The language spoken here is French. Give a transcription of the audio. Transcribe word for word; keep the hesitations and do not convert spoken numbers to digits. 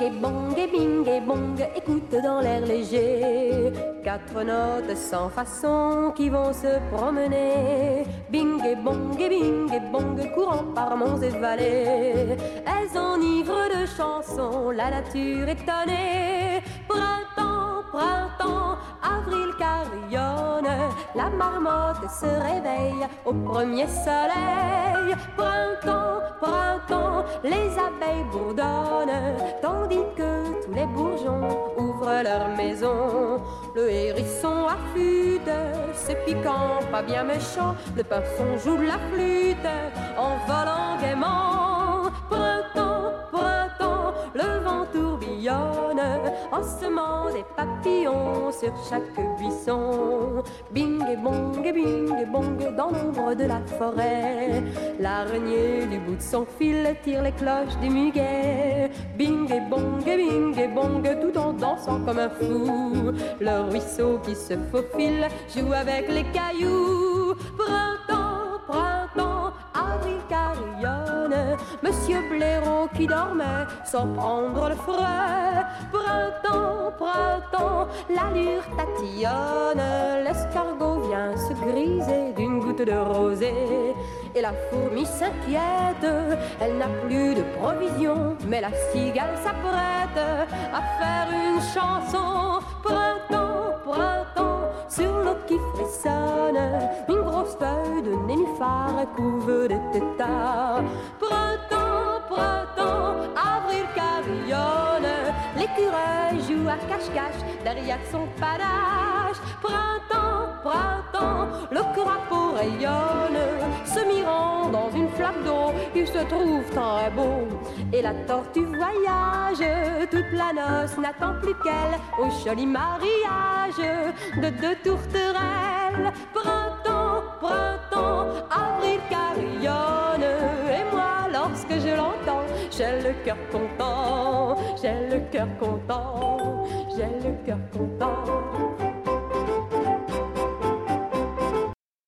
et bong et bing et bong, écoute dans l'air léger quatre notes sans façon qui vont se promener. Bing et bong et bing et bong, courant par monts et vallées. Elles enivrent de chansons la nature étonnée. Printemps, printemps, avril carillonne, la marmotte se réveille au premier soleil. Printemps, printemps, les abeilles bourdonnent, tandis que tous les bourgeons ouvrent leur maison. Le hérisson affûte, c'est piquant, pas bien méchant. Le pinson joue de la flûte en volant gaiement. Printemps, printemps, le vent tourbillonne en semant des papillons sur chaque buisson. Bing et bong et bing et bong dans l'ombre de la forêt. L'araignée du bout de son fil tire les cloches du muguet. Bing et bong et bing et bong tout en dansant comme un fou. Le ruisseau qui se faufile joue avec les cailloux. Printemps, printemps, avril carillonne, Monsieur Blaireau qui dormait sans prendre le frais. Printemps, printemps, l'allure tatillonne, l'escargot vient se griser d'une goutte de rosée. Et la fourmi s'inquiète, elle n'a plus de provisions, mais la cigale s'apprête à faire une chanson. Printemps, printemps, sur l'eau qui frissonne, une grosse feuille de nénuphar couve des têtards. Printemps, printemps, avril carillonne, l'écureuil joue à cache-cache derrière son panache. Printemps, printemps, le crapaud rayonne, se mirant dans une flaque d'eau, il se trouve très beau. Et la tortue voyage, toute la noce n'attend plus qu'elle au joli mariage de deux tourterelles. Printemps, printemps, avril carillonne, et moi lorsque je l'entends, j'ai le cœur content, j'ai le cœur content, j'ai le cœur content.